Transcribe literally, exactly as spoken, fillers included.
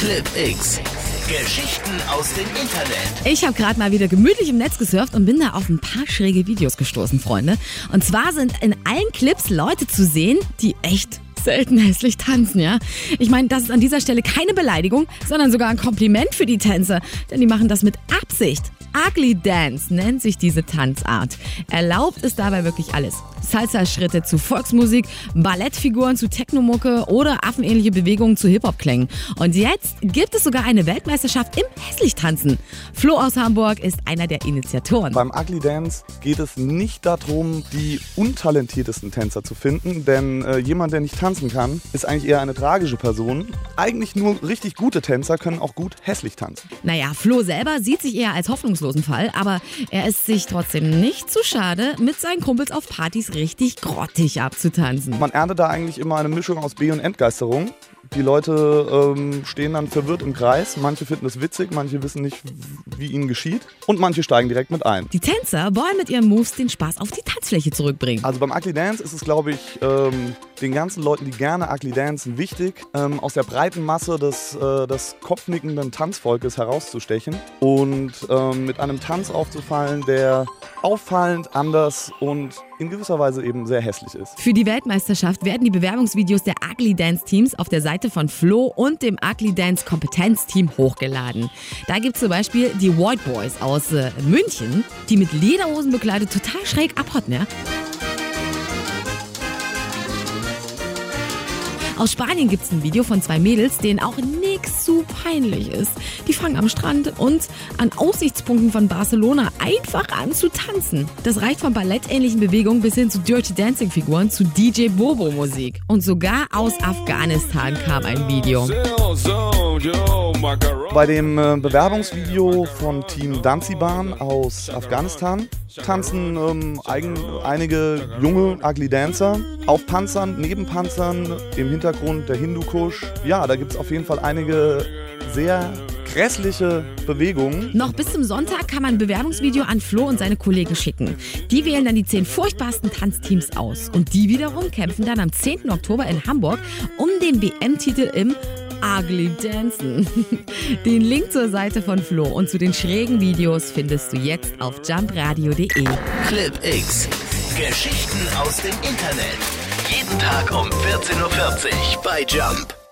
Clip X. Geschichten aus dem Internet. Ich habe gerade mal wieder gemütlich im Netz gesurft und bin da auf ein paar schräge Videos gestoßen, Freunde. Und zwar sind in allen Clips Leute zu sehen, die echt selten hässlich tanzen, ja? Ich meine, das ist an dieser Stelle keine Beleidigung, sondern sogar ein Kompliment für die Tänzer, denn die machen das mit Absicht. Ugly Dance nennt sich diese Tanzart. Erlaubt ist dabei wirklich alles. Salsa-Schritte zu Volksmusik, Ballettfiguren zu Technomucke oder affenähnliche Bewegungen zu Hip-Hop-Klängen. Und jetzt gibt es sogar eine Weltmeisterschaft im Hässlich-Tanzen. Flo aus Hamburg ist einer der Initiatoren. Beim Ugly Dance geht es nicht darum, die untalentiertesten Tänzer zu finden, denn äh, jemand, der nicht tanzen kann, ist eigentlich eher eine tragische Person. Eigentlich nur richtig gute Tänzer können auch gut hässlich tanzen. Naja, Flo selber sieht sich eher als hoffnungslosen Fall, aber er ist sich trotzdem nicht zu schade, mit seinen Kumpels auf Partys richtig grottig abzutanzen. Man erntet da eigentlich immer eine Mischung aus Be- und Entgeisterung. Die Leute ähm, stehen dann verwirrt im Kreis. Manche finden es witzig, manche wissen nicht, wie ihnen geschieht. Und manche steigen direkt mit ein. Die Tänzer wollen mit ihren Moves den Spaß auf die Tanzfläche zurückbringen. Also beim Ugly Dance ist es, glaube ich, ähm, den ganzen Leuten, die gerne Ugly Dancen, wichtig, ähm, aus der breiten Masse des, äh, des kopfnickenden Tanzvolkes herauszustechen und ähm, mit einem Tanz aufzufallen, der auffallend, anders und in gewisser Weise eben sehr hässlich ist. Für die Weltmeisterschaft werden die Bewerbungsvideos der Ugly Dance Teams auf der Seite von Flo und dem Ugly Dance Kompetenzteam hochgeladen. Da gibt es zum Beispiel die White Boys aus äh, München, die mit Lederhosen bekleidet total schräg abhotten, ja? Aus Spanien gibt es ein Video von zwei Mädels, denen auch nix zu peinlich ist. Die fangen am Strand und an Aussichtspunkten von Barcelona einfach an zu tanzen. Das reicht von ballettähnlichen Bewegungen bis hin zu Dirty Dancing Figuren zu D J Bobo Musik. Und sogar aus Afghanistan kam ein Video. Bei dem äh, Bewerbungsvideo von Team Danziban aus Afghanistan tanzen ähm, eigen, einige junge Ugly Dancer auf Panzern, neben Panzern, im Hintergrund der Hindukusch. Ja, da gibt es auf jeden Fall einige sehr grässliche Bewegungen. Noch bis zum Sonntag kann man ein Bewerbungsvideo an Flo und seine Kollegen schicken. Die wählen dann die zehn furchtbarsten Tanzteams aus. Und die wiederum kämpfen dann am zehnten Oktober in Hamburg um den W M-Titel im Ugly Dancen. Den Link zur Seite von Flo und zu den schrägen Videos findest du jetzt auf jump radio punkt de. Clip X. Geschichten aus dem Internet. Jeden Tag um vierzehn Uhr vierzig bei Jump.